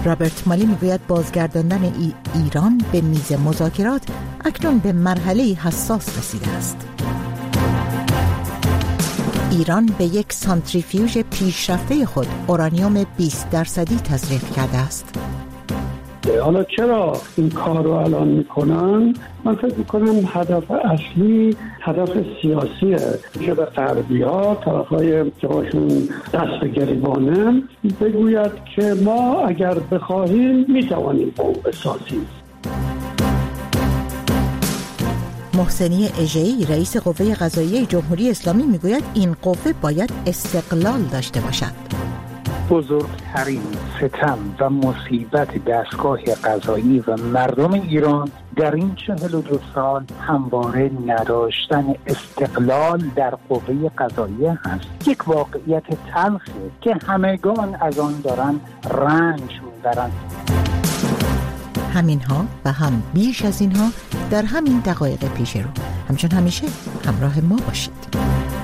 رابرت مالی میگوید بازگرداندن ایران به میز مذاکرات اکنون به مرحله حساس رسیده است. ایران به یک سانتریفیوژ پیشرفته خود اورانیوم 20% تزریق کرده است. حالا چرا این کار رو الان میکنن؟ من فکر میکنم هدف اصلی هدف سیاسیه که به غربی‌ها طرفای که باشون دست گریبانه بگوید که ما اگر بخواهیم میتوانیم بمب بسازیم. محسنی اژه‌ای رئیس قوه قضاییه جمهوری اسلامی میگوید این قوه باید استقلال داشته باشد. بزرگترین ستم و مصیبت دستگاه قضایی و مردم ایران در این 42 سال همواره نداشتن استقلال در قوه قضاییه هست. یک واقعیت تلخه که همگان از آن دارن رنج میبرند. همینها و هم بیش از اینها در همین دقایق پیش رو. همچون همیشه همراه ما باشید.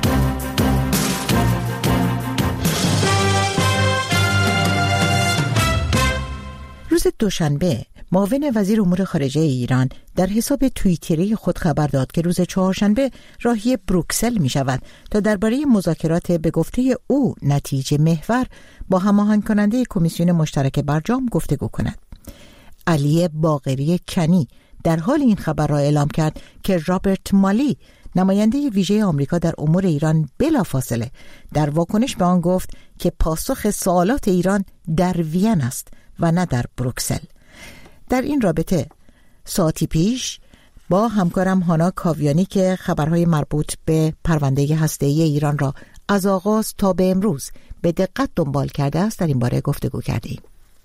روز دوشنبه معاون وزیر امور خارجه ایران در حساب توییتری خود خبر داد که روز چهارشنبه راهی بروکسل می شود تا درباره مذاکرات به گفته او نتیجه محور با هماهنگ کننده کمیسیون مشترک برجام گفتگو کند. علی باقری کنی در حال این خبر را اعلام کرد که رابرت مالی نماینده ویژه آمریکا در امور ایران بلافاصله در واکنش به آن گفت که پاسخ سوالات ایران در وین است و نه در بروکسل. در این رابطه ساعتی پیش با همکارم هانا کاویانی که خبرهای مربوط به پرونده هسته‌ای ایران را از آغاز تا به امروز به دقت دنبال کرده است در این باره گفتگو کردیم.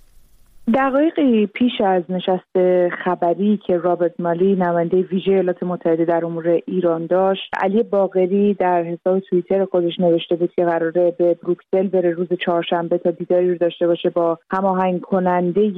دقایقی پیش از نشست خبری که رابرت مالی نماینده ویژه ایالات متحده در امور ایران داشت، علی باقری در حساب توییتر خودش نوشته بود که قراره به بروکسل بره روز چهارشنبه تا دیداری رو داشته باشه با هماهنگ کننده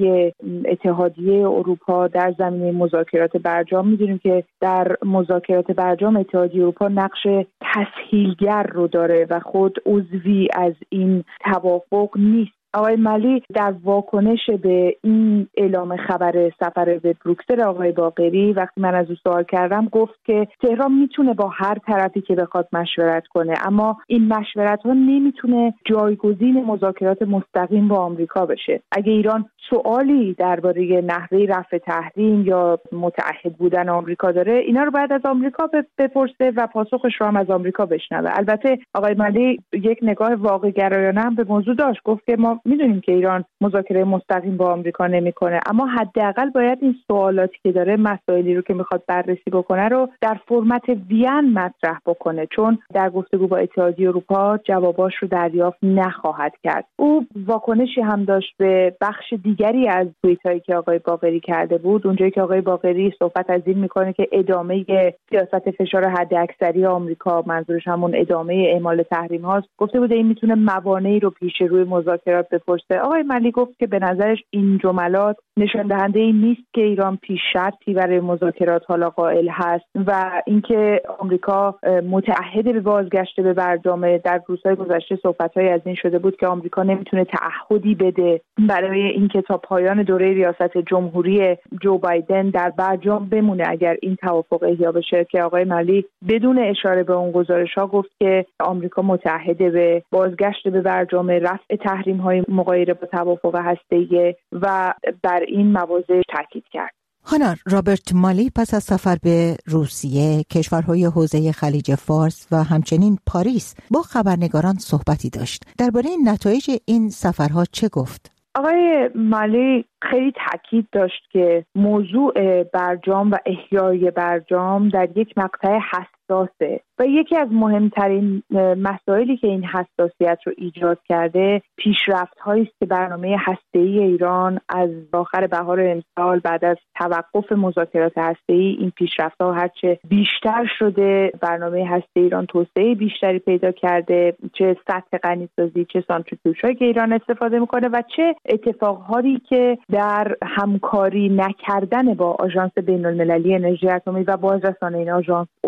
اتحادیه اروپا در زمینه مذاکرات برجام. می‌دونیم که در مذاکرات برجام اتحادیه اروپا نقش تسهیلگر رو داره و خود عضوی از این توافق نیست. آقای مالی در واکنش به این اعلام خبر سفر به بروکسل آقای باقری، وقتی من از او سوال کردم، گفت که تهران میتونه با هر طرفی که بخواد مشورت کنه، اما این مشورت ها نمیتونه جایگزین مذاکرات مستقیم با آمریکا بشه. اگه ایران سوالی درباره نحوه رفع تحریم یا متعهد بودن آمریکا داره، اینا رو باید از آمریکا بپرسه و پاسخش رو هم از آمریکا بشنوه. البته آقای مالی یک نگاه واقع گرایانه هم به موضوع داشت، گفت که ما میدونیم که ایران مذاکره مستقیم با آمریکا نمیکنه، اما حداقل باید این سوالاتی که داره، مسائلی رو که میخواد بررسی بکنه رو در فرمت وین مطرح بکنه، چون در گفتگو با اتحادیه اروپا جواباش رو دریافت نخواهد کرد. او واکنشی هم داشت به بخش دیگری از توییتایی که آقای باقری کرده بود، اونجایی که آقای باقری صحبت از این میکنه که ادامه سیاست فشار حداکثری آمریکا، منظورش همون ادامه اعمال تحریم هاست، گفته بود این میتونه موانعی رو پیش روی مذاکرات بپرسه. آقای مالی گفت که به نظرش این جملات نشان دهنده این نیست که ایران پیش شرطی برای مذاکرات حالا قائل هست و اینکه آمریکا متعهد به بازگشت به برجام. در روزهای گذشته صحبت‌های از این شده بود که آمریکا نمیتونه تعهدی بده برای اینکه تا پایان دوره ریاست جمهوری جو بایدن در برجام بمونه اگر این توافق احیا بشه، که آقای مالی بدون اشاره به اون گزارش‌ها گفت که آمریکا متعهد به بازگشت به برجام، رفع تحریم‌های مغایر با توافق هسته‌ای و بر این مواضع تاکید کرد. هانا، رابرت مالی پس از سفر به روسیه، کشورهای حوزه خلیج فارس و همچنین پاریس با خبرنگاران صحبتی داشت. درباره نتایج این سفرها چه گفت؟ آقای مالی خیلی تاکید داشت که موضوع برجام و احیای برجام در یک مقطع حساسه و یکی از مهمترین مسائلی که این حساسیت رو ایجاد کرده پیشرفت‌هایی است که برنامه هسته‌ای ایران از آخر بهار امسال بعد از توقف مذاکرات هسته‌ای این پیشرفت‌ها هرچه بیشتر شده، برنامه هسته‌ای ایران توسعه بیشتری پیدا کرده، چه سطح غنیسازی، چه سانتریفیوژهایی که ایران استفاده می‌کنه و چه اتفاقهایی که در همکاری نکردن با آژانس بین‌المللی انرژی اتمی و بازرسان این آژانس افتاده.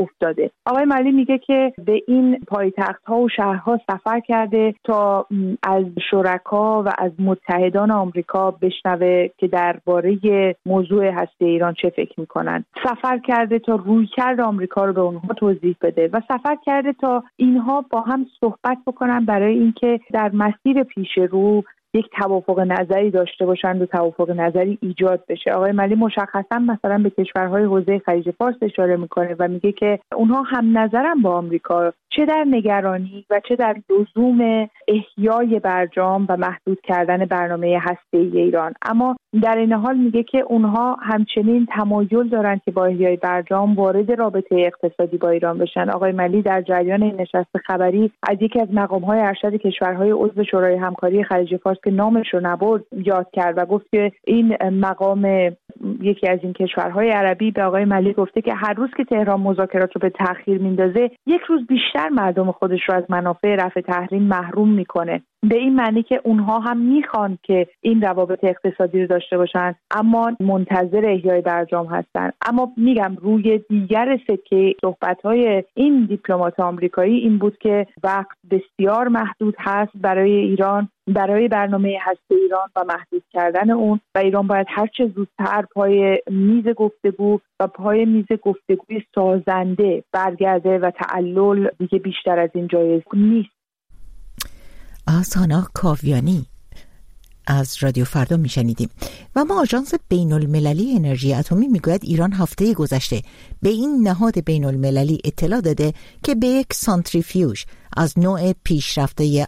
کرده. آقای مالی میگه که به این پایتخت‌ها و شهرها سفر کرده تا از شرکا و از متحدان آمریکا بشنوه که درباره موضوع هسته ایران چه فکر میکنن. سفر کرده تا رویکرد آمریکا رو به اونها توضیح بده و سفر کرده تا اینها با هم صحبت بکنن برای اینکه در مسیر پیش رو یک توافق نظری داشته باشند و توافق نظری ایجاد بشه. آقای مالی مشخصا مثلا به کشورهای حوزه خلیج فارس اشاره میکنه و میگه که اونها هم نظرن با آمریکا، چه در نگرانی و چه در لزوم احیای برجام و محدود کردن برنامه هسته‌ای ایران. اما در این حال میگه که اونها همچنین تمایل دارن که با احیای برجام وارد رابطه اقتصادی با ایران بشن. آقای مالی در جریان این نشست خبری از یکی از مقام‌های ارشد کشورهای عضو شورای همکاری خلیج فارس که نامش رو نبرد یاد کرد و گفت که این مقام یکی از این کشورهای عربی به آقای مالی گفته که هر روز که تهران مذاکرات رو به تأخیر میندازه یک روز بیشتر مردم خودش رو از منافع رفع تحریم محروم میکنه. به این معنی که اونها هم میخوان که این روابط اقتصادی رو داشته باشن اما منتظر احیای برجام هستن. اما میگم روی دیگر سکه صحبت‌های این دیپلمات آمریکایی این بود که وقت بسیار محدود هست برای ایران، برای برنامه هسته ایران و محدود کردن اون، و ایران باید هر چه زودتر پای میز گفتگو و پای میز گفتگوی سازنده برگرده و تعلل دیگه بیشتر از این جایز نیست. آسانا کاویانی از رادیو فردا میشنیدیم. و ما آژانس بین المللی انرژی اتمی میگوید ایران هفته گذشته به این نهاد بین المللی اطلاع داده که به یک سانتریفیوژ از نوع پیشرفته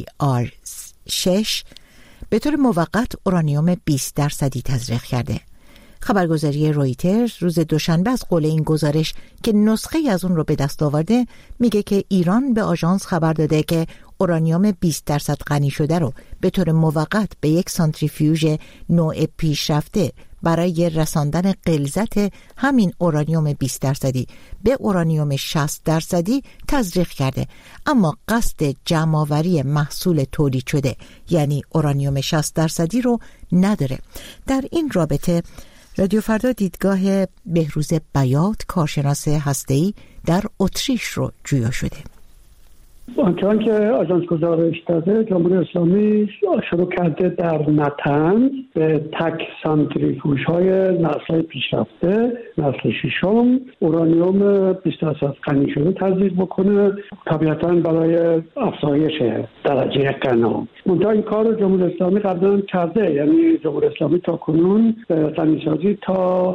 IR6 به طور موقت اورانیوم 20% تزریق کرده. خبرگزاری رویترز روز دوشنبه از قول این گزارش که نسخه از اون رو به دست آورده میگه که ایران به آژانس خبر داده که اورانیوم 20% غنی شده رو به طور موقت به یک سانتریفیوژ نوع پیشرفته برای رساندن غلظت همین اورانیوم 20% به اورانیوم 60% تزریق کرده، اما قصد جمع‌آوری محصول تولید شده یعنی اورانیوم 60% رو نداره. در این رابطه رادیو فردا دیدگاه بهروز بیات کارشناس هسته‌ای در اتریش رو جویا شده. آنچنان که آژانس گزارش داده جمهوری اسلامی شروع کرده در نطنز به تک سانتریفیوژهای نسل پیشرفته نسل ششم اورانیوم 20% غنی شده تزریق بکنه، طبیعتاً برای افزایش درجه غنا. منتها این کار رو جمهوری اسلامی قبلا کرده، یعنی جمهوری اسلامی تا کنون غنیسازی تا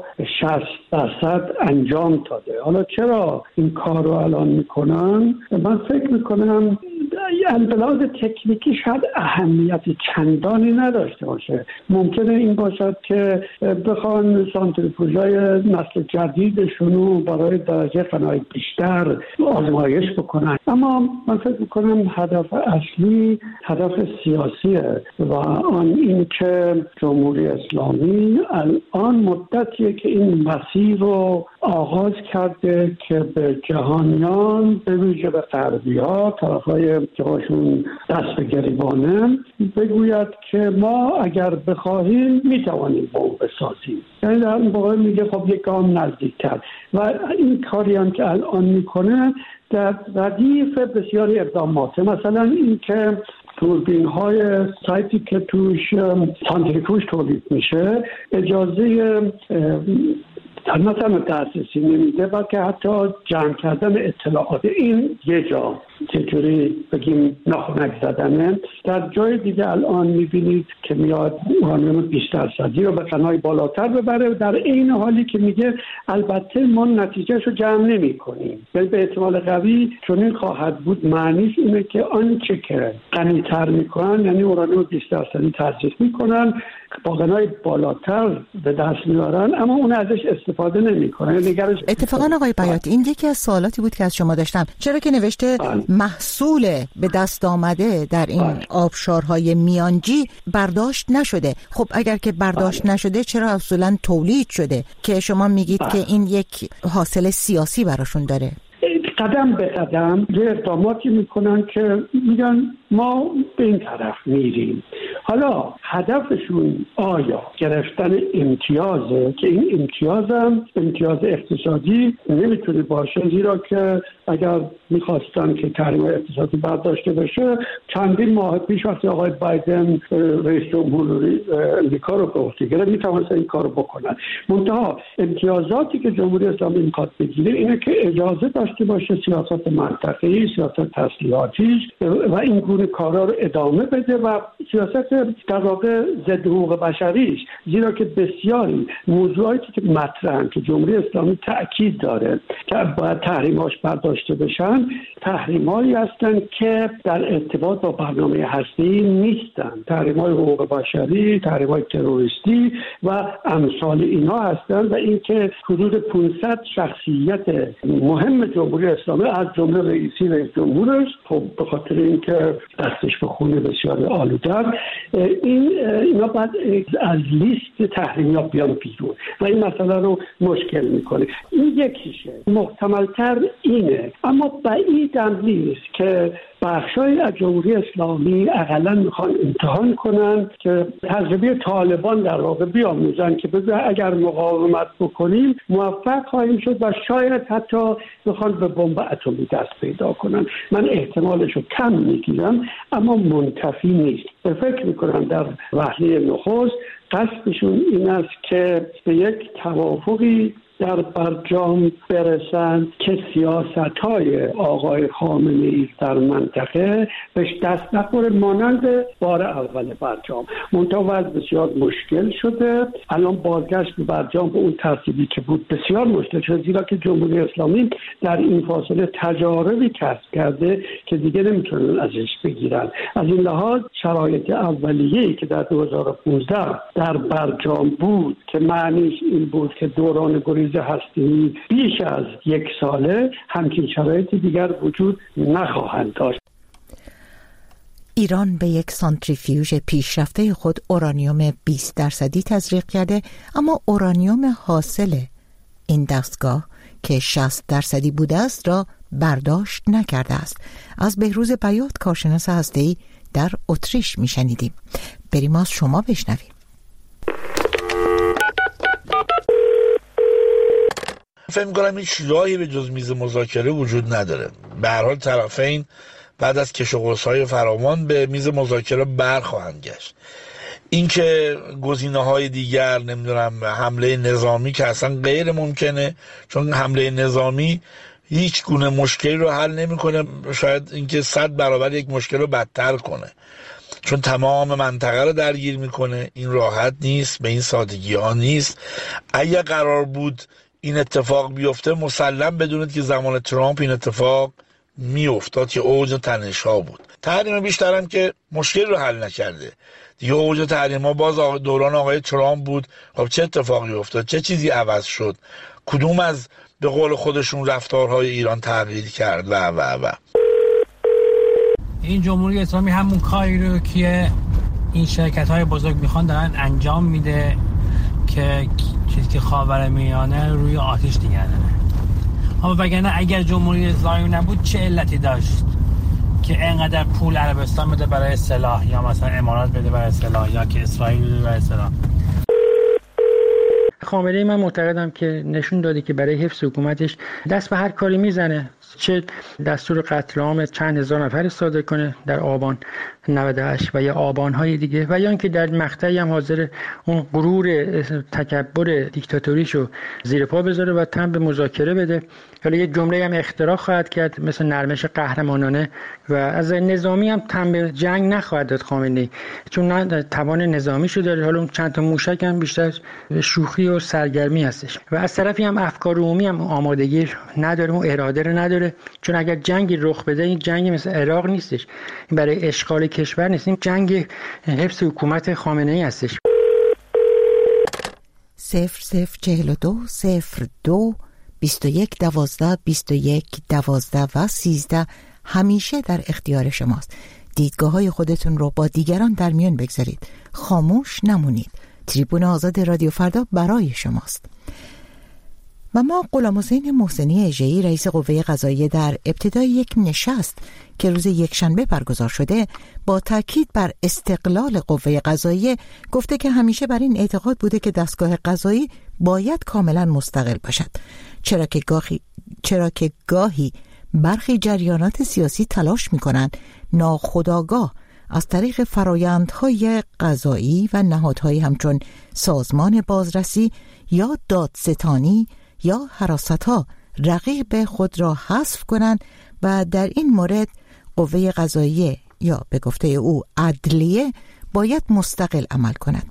60% انجام داده. حالا چرا این کار رو الان میکنن؟ من فکر میکنم انبلاز تکنیکی شاید اهمیت چندانی نداشته باشه. ممکنه این باشد که بخوان سانتریفیوژهای نسل جدیدشون رو برای درجه غنایی بیشتر آزمایش بکنن، اما من فکر میکنم هدف اصلی هدف سیاسیه و آن این که جمهوری اسلامی الان مدتیه که این مسیر رو آغاز کرده که به جهانیان به ویژه به غربی‌ها طرفای که باشون دست به گریبانه بگوید که ما اگر بخواهیم میتوانیم بمب بسازیم. یعنی در این واقع میگه خب یک گام نزدیکتر، و این کاری هم که الان میکنه در ردیف بسیاری اقدامات، مثلا این که دوربین های سایتی که توش سانتریفیوژ تولید میشه اجازه نه تنها دسترسی نمیده بلکه حتی جمع کردن اطلاعات. این یه جا چجوری بگیم ناخنک زدنه. در جای دیگه الان میبینید که میاد اورانیوم 20% رو به غنای بالاتر ببره، در این حالی که میگه البته ما نتیجهشو جمع نمی کنیم. یعنی به احتمال قوی چون این خواهد بود معنیش اینه که آنچه که غنی‌تر میکنن یعنی اورانیوم 20% تزریق میکنن با غنای بالاتر به دست میارن، اما اون ازش استفاده نمیکنن. اتفاقا آقای بیات این یکی از سوالاتی بود که از شما داشتم، چرا که نوشته محصول به دست آمده در این آبشارهای میانجی برداشت نشده. خب اگر که برداشت نشده چرا اصولا تولید شده که شما میگید که این یک حاصل سیاسی براشون داره؟ قدم به قدم یه اقداماتی میکنن که میگن ما به این طرف میریم. حالا هدفشون آیا گرفتن امتیازه که این امتیاز هم امتیاز اقتصادی نمیتونه باشه، زیرا که اگر میخواستن که تحریم اقتصادی برداشته بشه چندین ماه پیش وقتی آقای بایدن رئیس جمهور امریکا رو به عهده گرفت میتونستن این کارو بکنن. منتها امتیازاتی که جمهوری اسلامی میخواد بگیره اینه که اجازه داشته باشه سیاست منطقه‌ای، سیاست تسلیحاتی و این گونه کارا رو ادامه بده و سیاست در واقع ضد حقوق بشریش، زیرا که بسیاری موضوعاتی که مطرحن که جمهوری اسلامی تاکید داره که باید تحریماش برداشته بشن، تحریمایی هستن که در ارتباط با برنامه هسته‌ای نیستن، تحریم‌های حقوق بشری، تحریم‌های تروریستی و امثال اینا هستن و اینکه حدود 500 شخصیت مهم جمهوری اسلامی از جمله رئیس جمهورش، خب به خاطر اینکه دستش به خون بسیار آلوده، اینا بعد از لیست تحریم‌ها بیان بیرون و این مسئله رو مشکل میکنه. این یکیشه. محتمل‌تر اینه، اما بعیدم نیست که بخشای از جمهوری اسلامی اقلا میخوان امتحان کنن که تجربه طالبان در واقع بیاموزن که اگر مقاومت بکنیم موفق خواهیم شد و شاید حتی بخوان به بمب اتمی دست پیدا کنن. من احتمالش رو کم میگیرم اما منتفی نیست. فکر میکنم در وهله نخست قصدشون این است که به یک توافقی در برجام برسند که سیاست‌های آقای خامنه‌ای در منطقه بهش دست نخوره، مانند بار اول برجام. منتها وضع بسیار مشکل شده. الان بازگشت به برجام به اون ترتیبی که بود بسیار مشکل شده، زیرا که جمهوری اسلامی در این فاصله تجاربی کسب کرده که دیگه نمیتونن ازش بگیرن. از این لحاظ شرایط اولیه‌ای که در 2015 در برجام بود که معنیش این بود که دوران گریز هستی بیش از 1 ساله، همچین شرایط دیگر وجود نخواهند داشت. ایران به یک سانتریفیوژ پیشرفته خود اورانیوم 20% تزریق کرده، اما اورانیوم حاصل این دستگاه که 60% بوده است را برداشت نکرده است. از بهروز بیات، کارشناس هسته‌ای در اتریش میشنیدیم. بریم از شما بشنویم. فکر می‌کنم هیچ راهی به جز میز مذاکره وجود نداره. به هر حال طرفین بعد از کش و قوس‌های فراوان به میز مذاکره برخواهند گشت. اینکه گزینه‌های دیگر، نمیدونم حمله نظامی که اصلا غیر ممکنه، چون حمله نظامی هیچ گونه مشکلی رو حل نمی‌کنه، شاید اینکه 100 برابر یک مشکل رو بدتر کنه، چون تمام منطقه رو درگیر میکنه. این راحت نیست، به این سادگی ها نیست. اگه قرار بود این اتفاق بیفته، مسلم بدونید که زمان ترامپ این اتفاق میافتاد که اوج تنش ها بود. تحریم بیشتر هم که مشکل رو حل نکرده دیگه. اوج تحریم ها باز دوران آقای ترامپ بود. خب چه اتفاقی افتاد؟ چه چیزی عوض شد؟ کدوم از به قول خودشون رفتارهای ایران تغییر کرد و این جمهوری اسلامی همون کاری رو که این شرکت‌های بزرگ میخوان دارن انجام میده که چیزی که خاورمیانه روی آتش نگه داره. اما وگرنه اگر جمهوری اسلامی نبود چه علتی داشت که اینقدر پول عربستان بده برای سلاح، یا مثلا امارات بده برای سلاح، یا که اسرائیل بده برای سلاح؟ خامنه‌ای من معتقدم که نشون داده که برای حفظ حکومتش دست به هر کاری میزنه، چه دستور قتل عام چند هزار نفر صادر کنه در آبان 98 و یا آبان‌های دیگه، و یا اینکه در مقطعی هم حاضر اون غرور تکبر دیکتاتوریشو زیر پا بذاره و تن به مذاکره بده. حالا یه جمله هم اختراع خواهد کرد مثل نرمش قهرمانانه، و از نظامی هم تن به جنگ نخواهد داد خامنه‌ای، چون نه توان نظامیشو داره. حالا چند تا موشک هم بیشتر شوخی و سرگرمی هستش، و از طرفی هم افکار عمومی هم آمادگی نداره و اراده رو نداره، چون اگر جنگی رخ بده، این جنگی مثل عراق نیستش، این برای اشغال کشور نیست، این جنگ حفظ حکومت خامنه‌ای هستش. 0042 02 21 12 21 12 و 13 همیشه در اختیار شماست. دیدگاه‌های خودتون رو با دیگران در میان بگذارید. خاموش نمونید. تریبون آزاد رادیو فردا برای شماست. و ما غلامحسین محسنی اژه‌ای رئیس قوه قضاییه در ابتدای یک نشست که روز یکشنبه برگزار شده با تاکید بر استقلال قوه قضاییه گفته که همیشه بر این اعتقاد بوده که دستگاه قضایی باید کاملا مستقل باشد، چرا که گاهی برخی جریانات سیاسی تلاش می‌کنند ناخودآگاه از طریق فرایندهای قضایی و نهادهایی همچون سازمان بازرسی یا دادستانی یا حراست‌ها رقیب خود را حذف کنند و در این مورد قوه قضاییه یا به گفته او عدلیه باید مستقل عمل کند.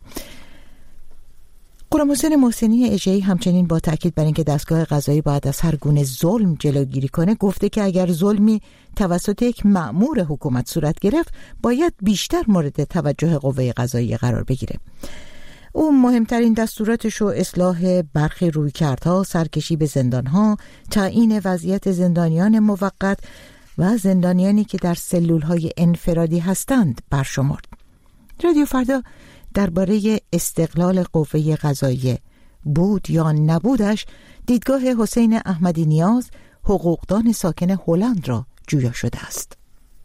غلامحسین محسنی اژه‌ای همچنین با تاکید بر اینکه دستگاه قضایی باید از هر گونه ظلم جلوگیری کنه گفته که اگر ظلمی توسط یک مأمور حکومت صورت گرفت باید بیشتر مورد توجه قوه قضاییه قرار بگیره. او مهمترین دستوراتش رو اصلاح برخی رویکردها، سرکشی به زندانها، تعیین وضعیت زندانیان موقت و زندانیانی که در سلولهای انفرادی هستند برشمرد. رادیو فردا درباره استقلال قوه قضاییه بود یا نبودش دیدگاه حسین احمدی نیاز، حقوقدان ساکن هلند را جویا شده است.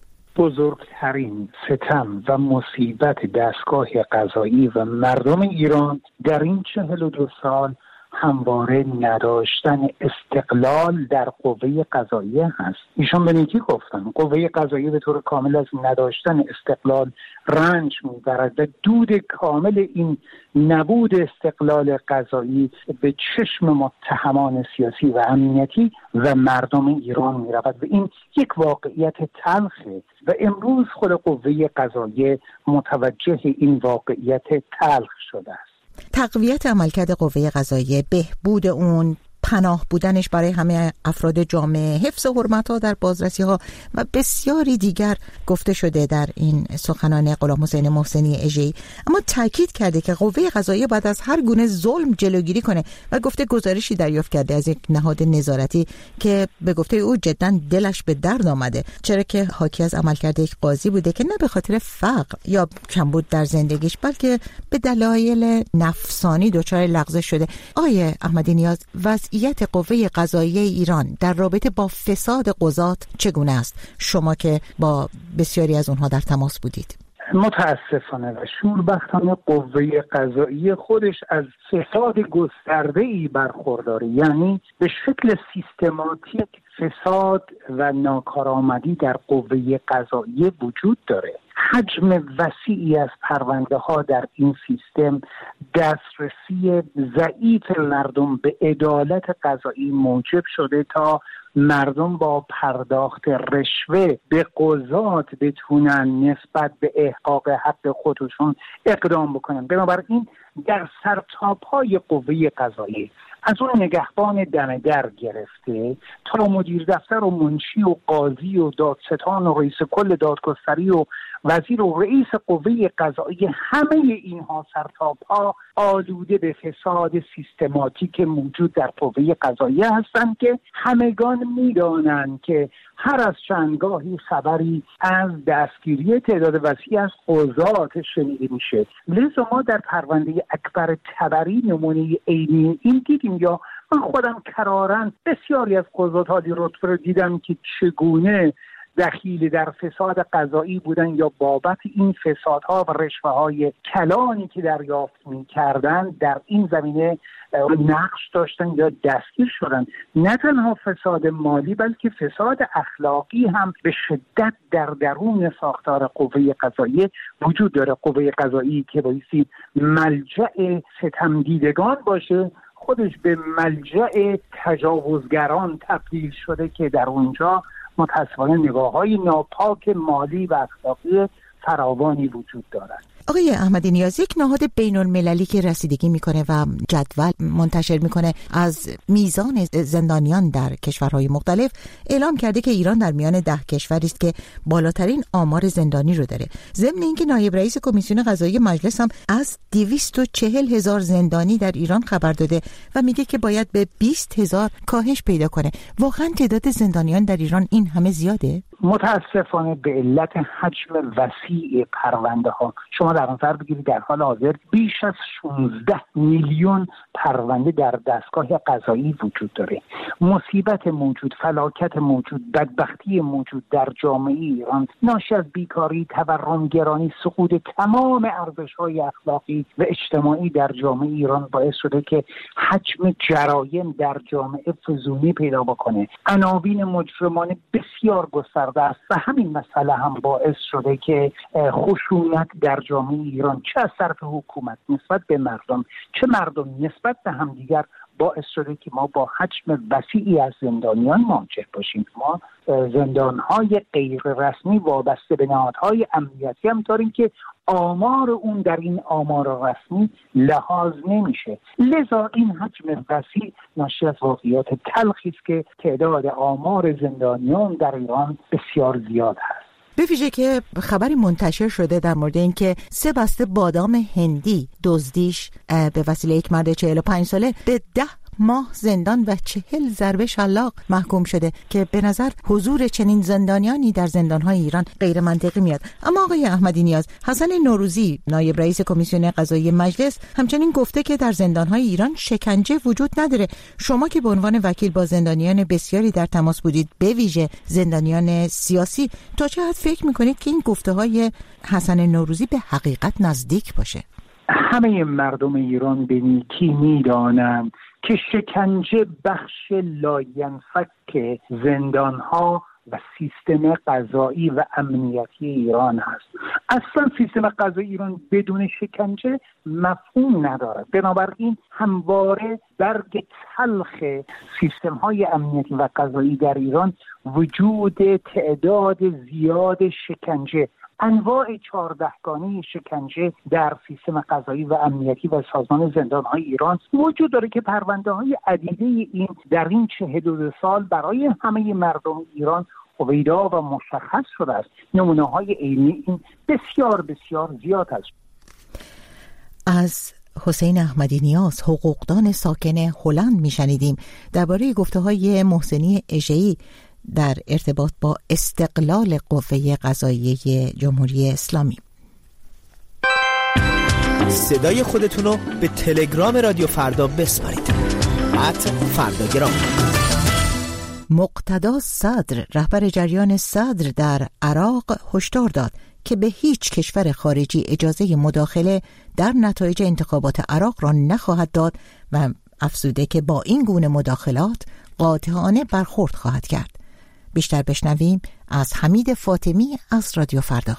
بزرگترین ستم و مصیبت دستگاه قضایی و مردم ایران در این 42 سال همواره نداشتن استقلال در قوه قضاییه هست. ایشان به نیکی گفتن قوه قضاییه به طور کامل از نداشتن استقلال رنج میبرد و دود کامل این نبود استقلال قضایی به چشم متهمان سیاسی و امنیتی و مردم ایران میرود و این یک واقعیت تلخه و امروز خود قوه قضاییه متوجه این واقعیت تلخ شده است. تقویت عملکرد قوه قضاییه، بهبود اون، پناه بودنش برای همه افراد جامعه، حفظ حرمت‌ها در بازرسی‌ها و بسیاری دیگر گفته شده در این سخنان غلامحسین محسنی اژه‌ای. اما تاکید کرده که قوه قضاییه باید از هر گونه ظلم جلوگیری کنه و گفته گزارشی دریافت کرده از یک نهاد نظارتی که به گفته او جداً دلش به درد آمده، چرا که حاکی از عملکرد یک قاضی بوده که نه به خاطر فقر یا کمبود در زندگیش بلکه به دلایل نفسانی دچار لغزش شده. آقای احمدی نیاز، وضعیت قوه قضاییه ایران در رابطه با فساد قضات چگونه است؟ شما که با بسیاری از اونها در تماس بودید. متاسفانه و شوربختانه قوه قضاییه خودش از فساد گسترده‌ای برخورداره، یعنی به شکل سیستماتیک فساد و ناکارآمدی در قوه قضاییه وجود داره. حجم وسیعی از پرونده ها در این سیستم، دسترسی ضعیف مردم به عدالت قضایی موجب شده تا مردم با پرداخت رشوه به قضات بتونن نسبت به احقاق حق خودشون اقدام بکنن. بنابراین در سرتاپای قوه قضایی از اون نگهبان دمدر گرفته تا مدیر دفتر و منشی و قاضی و دادستان و رئیس کل دادگستری و وزیر و رئیس قوه قضایی، همه اینها سرتاپا آلوده به فساد سیستماتیک موجود در قوه قضاییه هستند که همگان میدانند که هر از چندگاهی خبری از دستگیری تعداد وسیعی از قضات شنیده میشه. لذا ما در پرونده اکبر طبری نمونه عینی این دیدیم، یا من خودم کراراً بسیاری از قضات عالی رتبه رو دیدم که چگونه دخیل در فساد قضایی بودن یا بابت این فسادها و رشوه‌های کلانی که دریافت می‌کردن در این زمینه نقش داشتن یا دستگیر شدن. نه تنها فساد مالی بلکه فساد اخلاقی هم به شدت در درون ساختار قوه قضاییه وجود داره. قوه قضایی که بایستی ملجأ ستمدیدگان باشه خودش به ملجأ تجاوزگران تبدیل شده که در اونجا متأسفانه نگاه‌های ناپاک مالی و اخلاقی فراوانی وجود دارد. آقای احمدی نیاز، یک نهاد بین‌المللی که رسیدگی میکنه و جدول منتشر میکنه از میزان زندانیان در کشورهای مختلف اعلام کرده که ایران در میان 10 کشوری است که بالاترین آمار زندانی رو داره. ضمن اینکه نایب رئیس کمیسیون قضایی مجلس هم از 240,000 زندانی در ایران خبر داده و میگه که باید به 20,000 کاهش پیدا کنه. واقعا تعداد زندانیان در ایران این همه زیاده؟ متاسفانه به علت حجم وسیع پرونده ها، شما در نظر بگیرید در حال حاضر بیش از 16 میلیون پرونده در دستگاه قضایی وجود داره. مصیبت موجود، فلاکت موجود، بدبختی موجود در جامعه ایران ناشی از بیکاری، تورمگرانی، سقوط تمام ارزش‌های اخلاقی و اجتماعی در جامعه ایران باعث شده که حجم جرایم در جامعه فزونی پیدا بکنه. عناوین مجرمانه بسیار گسترده است و همین مسئله هم باعث شده که خشونت در جامعه ایران چه از طرف حکومت نسبت به مردم، چه مردم نسبت به همدیگر باعث شده که ما با حجم وسیعی از زندانیان مواجه باشیم. ما زندانهای غیر رسمی وابسته به نهادهای امنیتی هم داریم که آمار اون در این آمار رسمی لحاظ نمیشه. لذا این حجم وسیع ناشی از واقعیات تلخی است که تعداد آمار زندانیان در ایران بسیار زیاد هست. به ویژه که خبری منتشر شده در مورد اینکه 3 بسته بادام هندی دزدیش به وسیله یک مرد 45 ساله به 10 ماه زندان و 40 ضربه شلاق محکوم شده که به نظر حضور چنین زندانیانی در زندان‌های ایران غیر منطقی میاد. اما آقای احمدی نیاز، حسن نوروزی نایب رئیس کمیسیون قضایی مجلس همچنین گفته که در زندان‌های ایران شکنجه وجود نداره. شما که به عنوان وکیل با زندانیان بسیاری در تماس بودید، به ویژه زندانیان سیاسی، تا چه حد فکر می‌کنید که این گفته‌های حسن نوروزی به حقیقت نزدیک باشه؟ همه مردم ایران به نیکی می‌دانند که شکنجه بخش لاینفک زندان‌ها و سیستم قضایی و امنیتی ایران هست. اصلا سیستم قضایی ایران بدون شکنجه مفهوم ندارد. بنابراین همواره برگ تلخ سیستم‌های امنیتی و قضایی در ایران وجود تعداد زیاد شکنجه، انواع 14گانه شکنجه در سیستم قضایی و امنیتی و سازمان زندان‌های ایران وجود داره که پرونده‌های عدیده این در این 42 سال برای همه مردم ایران هویدا و مشخص شده است. نمونه‌های عینی این بسیار بسیار زیاد است. از حسین احمدی نیاز، حقوقدان ساکن هلند میشنیدیم درباره گفته‌های محسنی اژه‌ای در ارتباط با استقلال قوه قضاییه جمهوری اسلامی. صدای خودتون رو به تلگرام رادیو فردا بسپارید. @فرداگرام. مقتدا صدر، رهبر جریان صدر در عراق، هشدار داد که به هیچ کشور خارجی اجازه مداخله در نتایج انتخابات عراق را نخواهد داد و افزوده که با این گونه مداخلات قاطعانه برخورد خواهد کرد. بیشتر بشنویم از حمید فاطمی از رادیو فردا.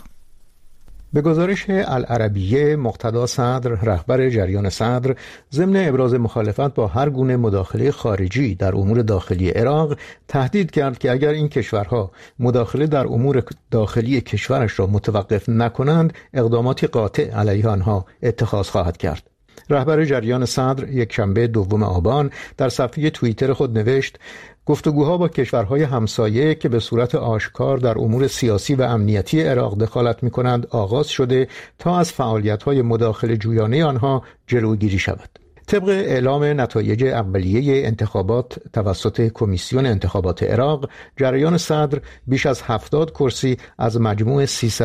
به گزارش العربیه، مقتدا صدر، رهبر جریان صدر، ضمن ابراز مخالفت با هر گونه مداخله خارجی در امور داخلی عراق، تهدید کرد که اگر این کشورها مداخله در امور داخلی کشورش را متوقف نکنند، اقداماتی قاطع علیه آنها اتخاذ خواهد کرد. رهبر جریان صدر یکشنبه 2 آبان در صفحه توییتر خود نوشت: گفتگوها با کشورهای همسایه که به صورت آشکار در امور سیاسی و امنیتی عراق دخالت می‌کنند آغاز شده تا از فعالیت‌های مداخله جویانه آنها جلوگیری شود. طبق اعلام نتایج اولیه انتخابات توسط کمیسیون انتخابات عراق، جریان صدر بیش از 70 کرسی از مجموع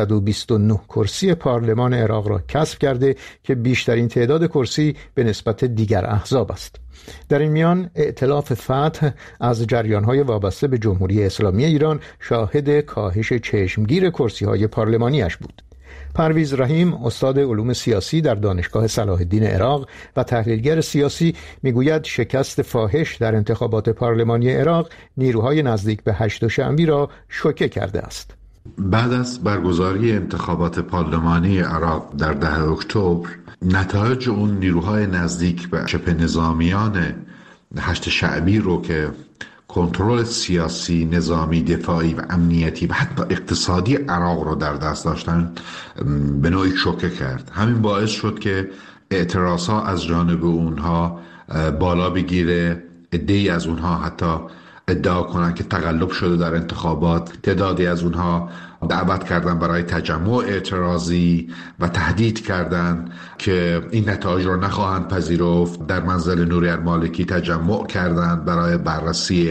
329 کرسی پارلمان عراق را کسب کرده که بیشترین تعداد کرسی به نسبت دیگر احزاب است. در این میان ائتلاف فتح از جریان‌های وابسته به جمهوری اسلامی ایران شاهد کاهش چشمگیر کرسی‌های پارلمانیش بود. پرویز رحیم، استاد علوم سیاسی در دانشگاه صلاح الدین عراق و تحلیلگر سیاسی، میگوید شکست فاحش در انتخابات پارلمانی عراق نیروهای نزدیک به 8 شنبه را شوکه کرده است. بعد از برگزاری انتخابات پارلمانی عراق در 10 اکتبر، نتایج اون نیروهای نزدیک به شبه نظامیان 8 شعبی رو که کنترل سیاسی، نظامی، دفاعی و امنیتی و حتی اقتصادی عراق رو در دست داشتن به نوعی شوکه کرد. همین باعث شد که اعتراضها از جانب اونها بالا بگیره. عده‌ای از اونها حتی ادعا کنند که تقلب شده در انتخابات. تعدادی از اونها دعوت کردن برای تجمع اعتراضی و تهدید کردند که این نتایج رو نخواهند پذیرفت. در منزل نوری المالکی تجمع کردند برای بررسی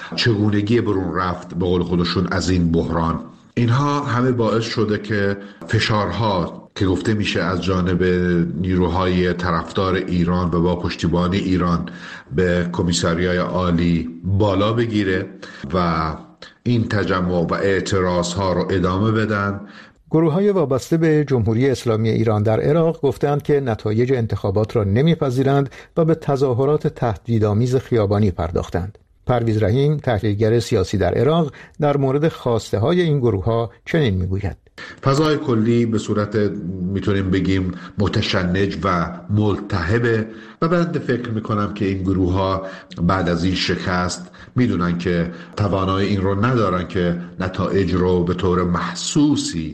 چگونگی برون رفت به قول خودشون از این بحران. اینها همه باعث شده که فشارها که گفته میشه از جانب نیروهای طرفدار ایران و با پشتیبانی ایران به کمیساریای عالی بالا بگیره و این تجمع و اعتراض ها رو ادامه بدن. گروه‌های وابسته به جمهوری اسلامی ایران در عراق گفتند که نتایج انتخابات را نمیپذیرند و به تظاهرات تهدیدآمیز خیابانی پرداختند. پرویز رحیم، تحلیلگر سیاسی در عراق، در مورد خواسته‌های این گروه‌ها چنین میگوید: فضای کلی به صورت میتونیم بگیم متشنج و ملتهبه و بنده فکر میکنم که این گروه ها بعد از این شکست میدونن که توانایی این رو ندارن که نتایج رو به طور محسوسی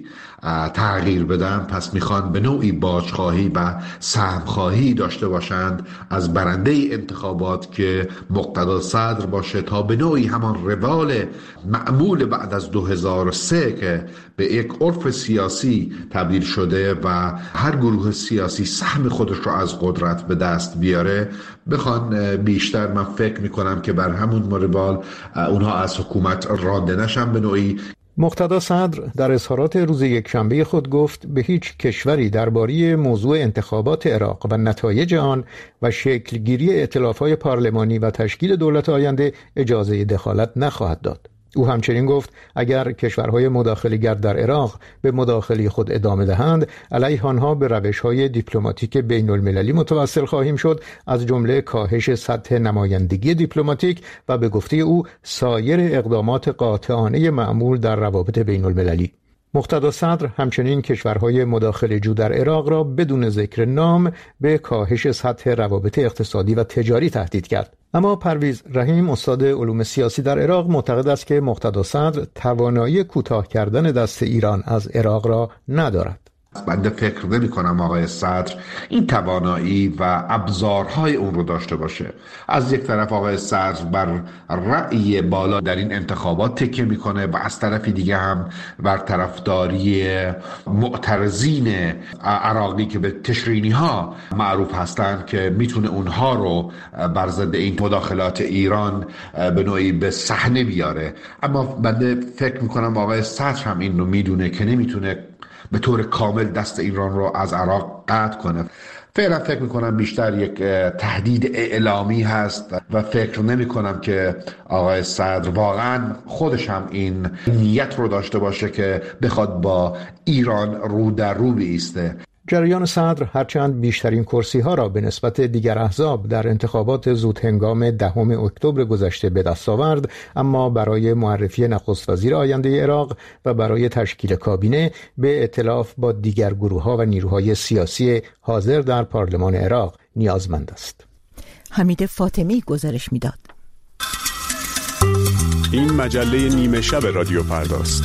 تغییر بدن، پس میخوان به نوعی باجخواهی و سهمخواهی داشته باشند از برنده انتخابات که مقتدا صدر باشه تا به نوعی همان روال معمول بعد از 2003 که به یک عرف سیاسی تبدیل شده و هر گروه سیاسی سهم خودش رو از قدرت به دست بیاره بخوان بیشتر. من فکر میکنم که بر همون روال اونها از حکومت رانده نشن به نوعی. مقتدا صدر در اظهارات روز یکشنبه خود گفت به هیچ کشوری درباره موضوع انتخابات عراق و نتایج آن و شکلگیری ائتلاف‌های پارلمانی و تشکیل دولت آینده اجازه دخالت نخواهد داد. او همچنین گفت اگر کشورهای مداخله‌گر در عراق به مداخله خود ادامه دهند علیه آنها به روش‌های دیپلماتیک بین‌المللی متوسل خواهیم شد، از جمله کاهش سطح نمایندگی دیپلماتیک و به گفته او سایر اقدامات قاطعانه معمول در روابط بین‌المللی. مقتدا صدر همچنین کشورهای مداخله‌جو در عراق را بدون ذکر نام به کاهش سطح روابط اقتصادی و تجاری تهدید کرد. اما پرویز رحیم، استاد علوم سیاسی در عراق، معتقد است که مقتدا صدر توانایی کوتاه کردن دست ایران از عراق را ندارد. بنده فکر نمی کنم آقای صدر این توانایی و ابزارهای اون رو داشته باشه. از یک طرف آقای صدر بر رأی بالا در این انتخابات تکیه میکنه و از طرف دیگه هم بر طرفداری معترضین عراقی که به تشرینی ها معروف هستند که میتونه اونها رو بر ضد این مداخلات ایران به نوعی به صحنه بیاره. اما بنده فکر میکنم آقای صدر هم این رو میدونه که نمیتونه به طور کامل دست ایران رو از عراق قطع کنه. فعلا فکر میکنم بیشتر یک تهدید اعلامی هست و فکر نمی کنم که آقای صدر واقعا خودش هم این نیت رو داشته باشه که بخواد با ایران رو در رو بایسته. جریان صدر هرچند بیشترین کرسی ها را به نسبت دیگر احزاب در انتخابات زود هنگام 10 اکتبر گذشته به دست آورد، اما برای معرفی نخست وزیر آینده عراق و برای تشکیل کابینه به ائتلاف با دیگر گروه ها و نیروهای سیاسی حاضر در پارلمان عراق نیازمند است. حمید فاطمی گزارش میداد. این مجله نیمه شب رادیو فرداست.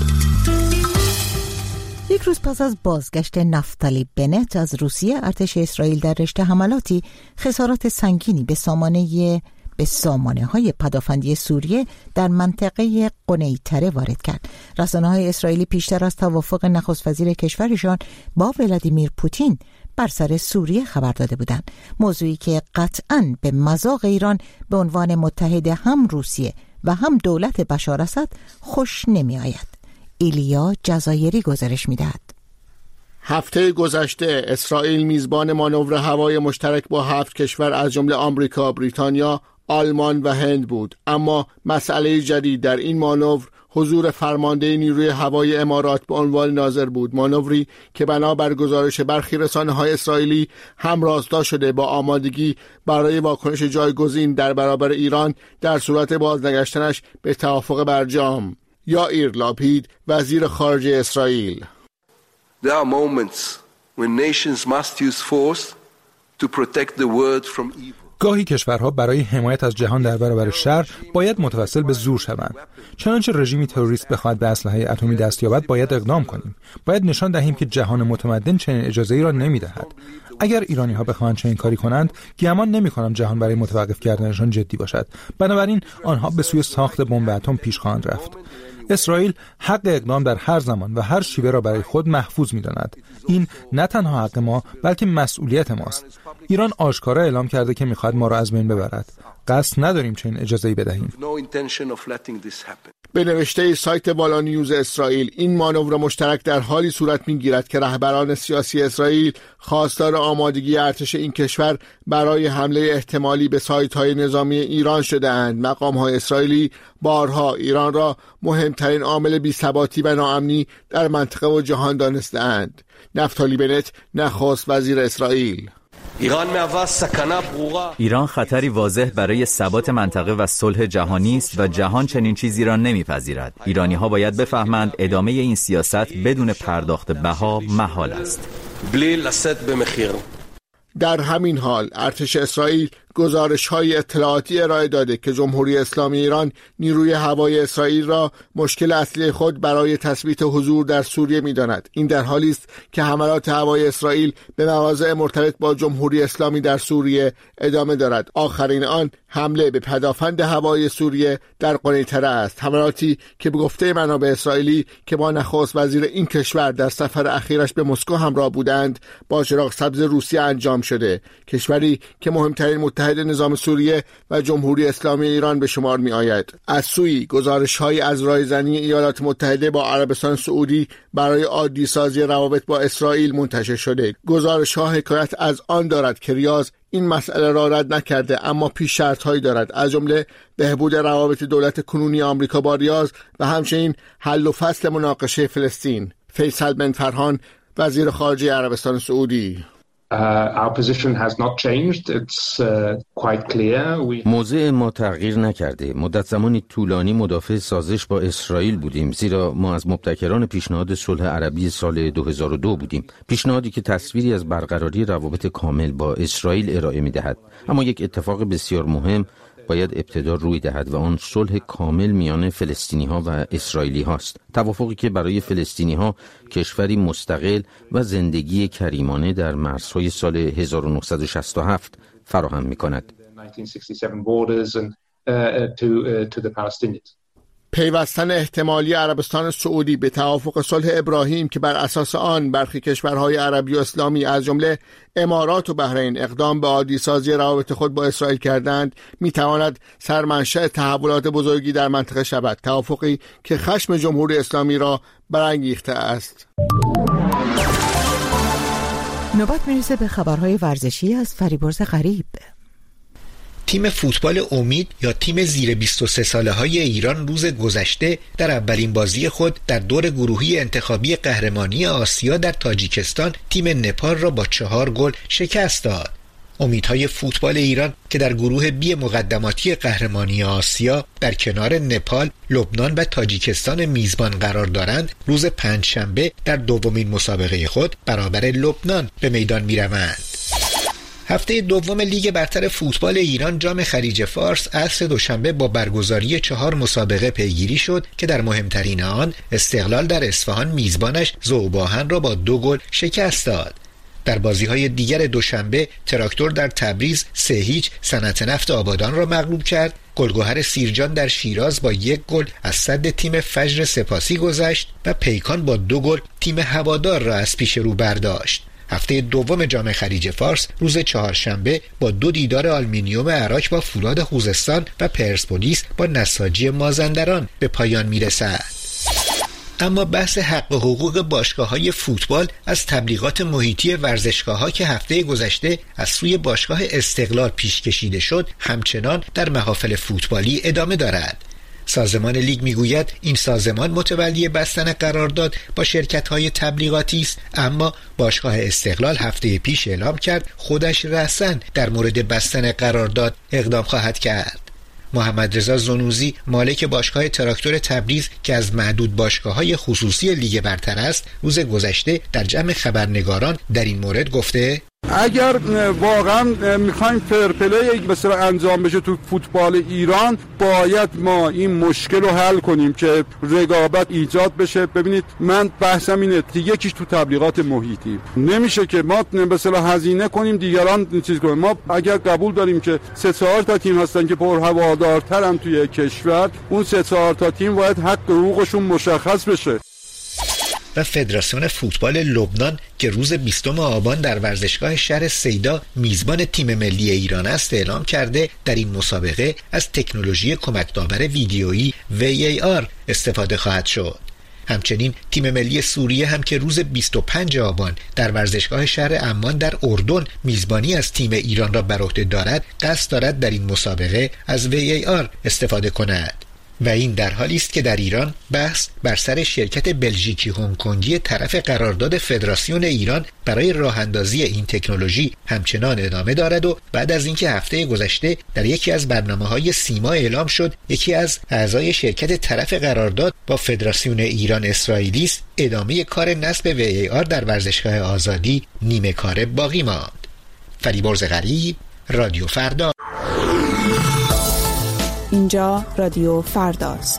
یک روز پس از بازگشت نفتالی بنت از روسیه، ارتش اسرائیل در رشته حملاتی خسارات سنگینی به سامانه‌های پدافندی سوریه در منطقه قنیطره وارد کرد. رسانه‌های اسرائیلی پیشتر از توافق نخست وزیر کشورشان با ولادیمیر پوتین بر سر سوریه خبر داده بودند، موضوعی که قطعاً به مذاق ایران به عنوان متحد هم روسیه و هم دولت بشار اسد خوش نمی آید. ایلیا جزایری گزارش میدهد. هفته گذشته اسرائیل میزبان مانور هوایی مشترک با 7 کشور از جمله آمریکا، بریتانیا، آلمان و هند بود، اما مسئله جدید در این مانور حضور فرمانده نیروی هوایی امارات به عنوان ناظر بود، مانوری که بنابر گزارش برخی رسانه‌های اسرائیلی هم راستا شده با آمادگی برای واکنش جایگزین در برابر ایران در صورت بازنگشتنش به توافق برجام. یائیر لاپید، وزیر خارجه اسرائیل: There are moments when nations must use force to protect the world from evil. گاهی کشورها برای حمایت از جهان در برابر شر باید متوسل به زور شوند. چنانچه رژیمی تروریست بخواهد به اسلحه اتمی دست یابد باید اقدام کنیم. باید نشان دهیم که جهان متمدن چنین اجازه‌ای را نمی‌دهد. اگر ایرانی‌ها بخواهند چنین کاری کنند، گمان نمی‌کنم جهان برای متوقف کردنشان جدی باشد. بنابراین آنها به سوی ساخت بمب اتم پیش خواهند رفت. اسرائیل حق اقدام در هر زمان و هر شیوه را برای خود محفوظ می‌داند. این نه تنها حق ما بلکه مسئولیت ماست. ایران آشکارا اعلام کرده که می‌خواهد ما را از بین ببرد. قصد نداریم چنین اجازه‌ای بدهیم. به نوشته سایت والا نیوز اسرائیل، این مانور مشترک در حالی صورت می‌گیرد که رهبران سیاسی اسرائیل خواستار آمادگی ارتش این کشور برای حمله احتمالی به سایت‌های نظامی ایران شده‌اند. مقام‌های اسرائیلی بارها ایران را مهمترین عامل بی‌ثباتی و ناامنی در منطقه و جهان دانسته‌اند. نفتالی بنت، نخست وزیر اسرائیل: ایران خطری واضح برای ثبات منطقه و صلح جهانی است و جهان چنین چیزی را نمیپذیرد. ایرانی‌ها باید بفهمند ادامه این سیاست بدون پرداخت بها محال است. در همین حال ارتش اسرائیل گزارش‌های اطلاعاتی ارائه داده که جمهوری اسلامی ایران نیروی هوایی اسرائیل را مشکل اصلی خود برای تثبیت حضور در سوریه می‌داند. این در حالی است که حملات هوایی اسرائیل به مواضع مرتبط با جمهوری اسلامی در سوریه ادامه دارد. آخرین آن حمله به پدافند هوایی سوریه در قنیطره است. حملاتی که به گفته منابع اسرائیلی که با نخست وزیر این کشور در سفر اخیرش به مسکو همراه بودند با چراغ سبز روسیه انجام شده. کشوری که مهمترین متحد نظام سوریه و جمهوری اسلامی ایران به شمار می آید. از سوی گزارش‌های از رایزنی ایالات متحده با عربستان سعودی برای عادی سازی روابط با اسرائیل منتشر شده. گزارش‌ها حکایت از آن دارد که ریاض این مسئله را رد نکرده اما پیش شرط‌هایی دارد، از جمله بهبود روابط دولت کنونی آمریکا با ریاض و همچنین حل و فصل مناقشه فلسطین. فیصل بن فرحان، وزیر خارجه عربستان سعودی: موضع ما تغییر نکرده. مدت زمانی طولانی مدافع سازش با اسرائیل بودیم، زیرا ما از مبتکران پیشنهاد صلح عربی سال 2002 بودیم، پیشنهادی که تصویری از برقراری روابط کامل با اسرائیل ارائه می‌دهد. اما یک اتفاق بسیار مهم باید ابتدا روی دهد و آن صلح کامل میان فلسطینی ها و اسرائیلی هاست. توافقی که برای فلسطینی ها کشوری مستقل و زندگی کریمانه در مرزهای سال 1967 فراهم می کند. پیوستن احتمالی عربستان سعودی به توافق صلح ابراهیم که بر اساس آن برخی کشورهای عربی و اسلامی از جمله امارات و بحرین اقدام به عادی سازی روابط خود با اسرائیل کردند میتواند سرمنشأ تحولات بزرگی در منطقه شود. توافقی که خشم جمهوری اسلامی را برانگیخته است. نوبت میرسه به خبرهای ورزشی از فریبرز غریب. تیم فوتبال امید یا تیم زیر 23 ساله های ایران روز گذشته در اولین بازی خود در دور گروهی انتخابی قهرمانی آسیا در تاجیکستان تیم نپال را با 4 گل شکست داد. امیدهای فوتبال ایران که در گروه بی مقدماتی قهرمانی آسیا در کنار نپال، لبنان و تاجیکستان میزبان قرار دارند، روز پنجشنبه در دومین مسابقه خود برابر لبنان به میدان می‌روند. هفته دوم لیگ برتر فوتبال ایران جام خلیج فارس عصر دوشنبه با برگزاری 4 مسابقه پیگیری شد که در مهمترین آن استقلال در اصفهان میزبانش ذوباهن را با 2 گل شکست داد. در بازی‌های دیگر دوشنبه تراکتور در تبریز 3-0 صنعت نفت آبادان را مغلوب کرد. گلگهر سیرجان در شیراز با 1 گل از صد تیم فجر سپاسی گذشت و پیکان با 2 گل تیم هوادار را از پیش رو برداشت. هفته دوم جام خلیج فارس روز چهارشنبه با 2 دیدار آلومینیوم عراق با فولاد خوزستان و پرسپولیس با نساجی مازندران به پایان میرسد. اما بحث حق و حقوق باشگاه‌های فوتبال از تبلیغات محیطی ورزشگاه‌ها که هفته گذشته از سوی باشگاه استقلال پیش کشیده شد همچنان در محافل فوتبالی ادامه دارد. سازمان لیگ میگوید این سازمان متولی بستن قرارداد با شرکت‌های تبلیغاتی است، اما باشگاه استقلال هفته پیش اعلام کرد خودش رسما در مورد بستن قرارداد اقدام خواهد کرد. محمد رضا زنوزی مالک باشگاه تراکتور تبریز که از معدود باشگاه‌های خصوصی لیگ برتر است، روز گذشته در جمع خبرنگاران در این مورد گفته اگر واقعا میخوایم فرپلی مثلا انجام بشه تو فوتبال ایران، باید ما این مشکل رو حل کنیم که رقابت ایجاد بشه. ببینید من بحثم اینه، یکیش تو تبلیغات محیطی نمیشه که ما مثلا هزینه کنیم دیگران چیز کنیم. ما اگر قبول داریم که 3-4 تا تیم هستن که پرهوادارترن توی کشور، اون 3-4 تا تیم باید حق حقوقشون مشخص بشه. و فدراسیون فوتبال لبنان که روز 20 آبان در ورزشگاه شهر سیدا میزبان تیم ملی ایران است اعلام کرده در این مسابقه از تکنولوژی کمک‌داور ویدیویی VAR استفاده خواهد شد. همچنین تیم ملی سوریه هم که روز 25 آبان در ورزشگاه شهر عمان در اردن میزبانی از تیم ایران را بر عهده دارد، قصد دارد در این مسابقه از VAR استفاده کند. و این در حالی است که در ایران بحث بر سر شرکت بلژیکی هنگ کنگی طرف قرارداد فدراسیون ایران برای راه اندازی این تکنولوژی همچنان ادامه دارد و بعد از اینکه هفته گذشته در یکی از برنامه‌های سیما اعلام شد یکی از اعضای شرکت طرف قرارداد با فدراسیون ایران اسرائیلی است، ادامه کار نصب VAR در ورزشگاه آزادی نیمه کاره باقی ماند. فریبرز غریب، رادیو فردا. اینجا رادیو فرداست.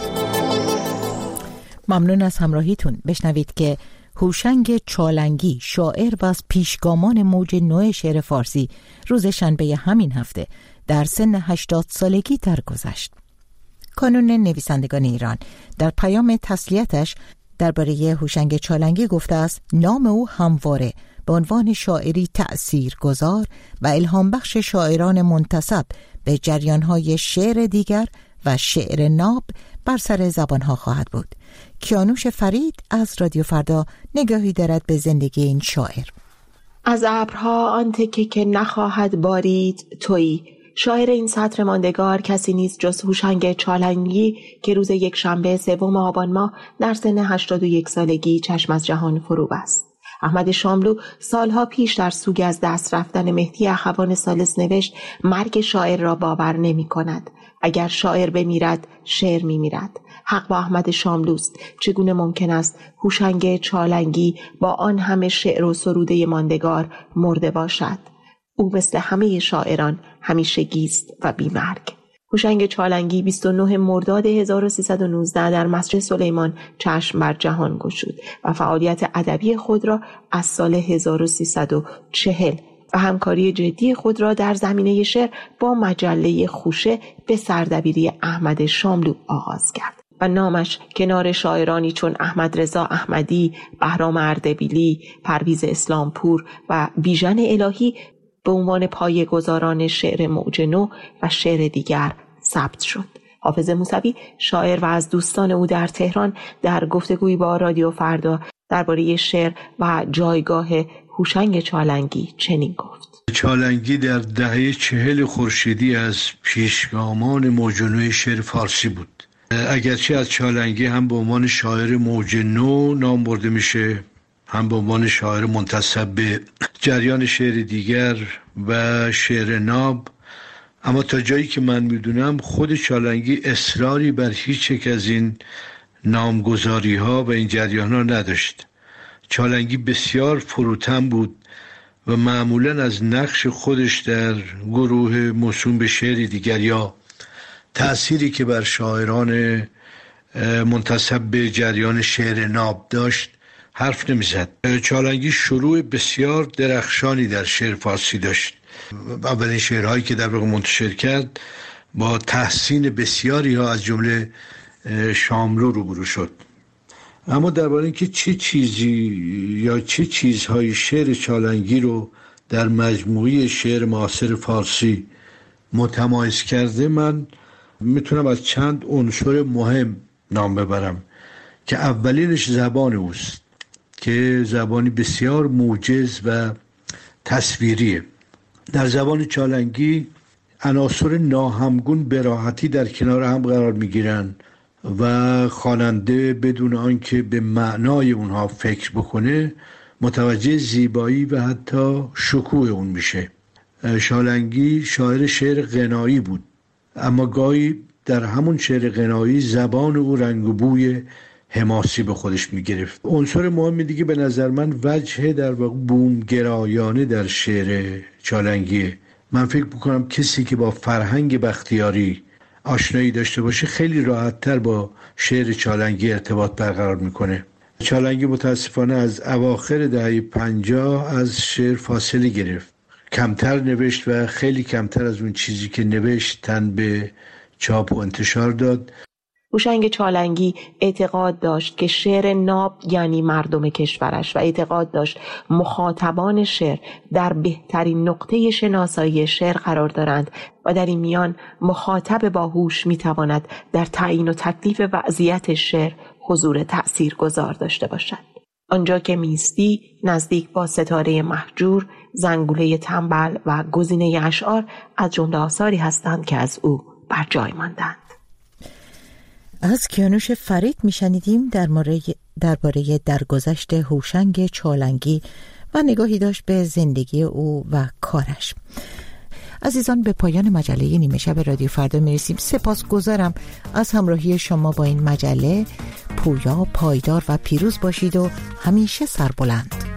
ممنون از همراهیتون. بشنوید که هوشنگ چالنگی، شاعر و از پیشگامان موج نو شعر فارسی، روز شنبه همین هفته در سن 80 سالگی درگذشت. کانون نویسندگان ایران در پیام تسلیتش درباره هوشنگ چالنگی گفته است نام او همواره به عنوان شاعری تأثیرگذار و الهام بخش شاعران منتسب به جریان‌های شعر دیگر و شعر ناب بر سر زبانها خواهد بود. کیانوش فرید از رادیو فردا نگاهی دارد به زندگی این شاعر. از ابرها آن تکه که نخواهد بارید تویی. شاعر این سطر ماندگار کسی نیست جز هوشنگ چالنگی که روز یک شنبه 3 آبان ماه در سن 81 سالگی چشم از جهان فرو بست. احمد شاملو سالها پیش در سوگ از دست رفتن مهدی اخوان ثالث نوشت مرگ شاعر را باور نمی کند. اگر شاعر بمیرد شعر می میرد. حق با احمد شاملوست. چگونه ممکن است هوشنگ چالنگی با آن همه شعر و سروده ماندگار مرده باشد؟ او مثل همه شاعران همیشگی است و بی‌مرگ. هوشنگ چالنگی 29 مرداد 1319 در مسجد سلیمان چشم بر جهان گشود و فعالیت ادبی خود را از سال 1340 و همکاری جدی خود را در زمینه شعر با مجله خوشه به سردبیری احمد شاملو آغاز کرد و نامش کنار شاعرانی چون احمد رضا احمدی، بهرام اردبیلی، پرویز اسلامپور و بیژن الهی به عنوان پایه‌گذاران شعر موج نو و شعر دیگر ثبت شد. حافظ موسوی شاعر و از دوستان او در تهران در گفتگویی با رادیو فردا درباره شعر و جایگاه هوشنگ چالنگی چنین گفت: چالنگی در دهه 40 خورشیدی از پیشگامان موج نو شعر فارسی بود. اگرچه از چالنگی هم به عنوان شاعر موج نو نام برده میشه، هم به عنوان شاعر منتسب به جریان شعر دیگر و شعر ناب، اما تا جایی که من میدونم خود چالنگی اصراری بر هیچ یک از این نامگذاری ها و این جریان ها نداشت. چالنگی بسیار فروتن بود و معمولا از نقش خودش در گروه موسوم به شعر دیگر یا تأثیری که بر شاعران منتسب به جریان شعر ناب داشت حرف نمیزد. چالنگی شروع بسیار درخشانی در شعر فارسی داشت. اولین شعرهایی که در واقع منتشر کرد با تحسین بسیاری ها از جمله شاملو روبرو شد. اما درباره اینکه چه چیزی یا چه چیزهای شعر چالنگی رو در مجموعه شعر معاصر فارسی متمایز کرده، من میتونم از چند عنصر مهم نام ببرم که اولینش زبان اوست که زبانی بسیار موجز و تصویریه. در زبان چالنگی عناصر ناهمگون به راحتی در کنار هم قرار میگیرن و خواننده بدون آنکه به معنای اونها فکر بکنه متوجه زیبایی و حتی شکوه اون میشه. چالنگی شاعر شعر غنایی بود، اما گاهی در همون شعر غنایی زبان او رنگ و بوی حماسی به خودش میگرفت. عنصر مهم دیگه به نظر من وجه در واقع بومگرایانه در شعر چالنگیه. من فکر میکنم کسی که با فرهنگ بختیاری آشنایی داشته باشه خیلی راحت‌تر با شعر چالنگی ارتباط برقرار میکنه. چالنگی متاسفانه از اواخر دهه 50 از شعر فاصله گرفت، کمتر نوشت و خیلی کمتر از اون چیزی که نوشت تن به چاپ و انتشار داد. هوشنگ چالنگی اعتقاد داشت که شعر ناب یعنی مردم کشورش و اعتقاد داشت مخاطبان شعر در بهترین نقطه شناسایی شعر قرار دارند و در این میان مخاطب باهوش میتواند در تعیین و تکلیف وضعیت شعر حضور تأثیرگذار داشته باشد. آنجا که میستی نزدیک با ستاره مهجور، زنگوله تنبل و گزینه اشعار از جمله آثاری هستند که از او بر جای ماندند. از کیانوش فرید میشنیدیم درباره درگذشت هوشنگ چالنگی و نگاهی داشت به زندگی او و کارش. عزیزان، به پایان مجله نیمه شب رادیو فردا میرسیم. سپاسگزارم از همراهی شما با این مجله. پویا، پایدار و پیروز باشید و همیشه سربلند.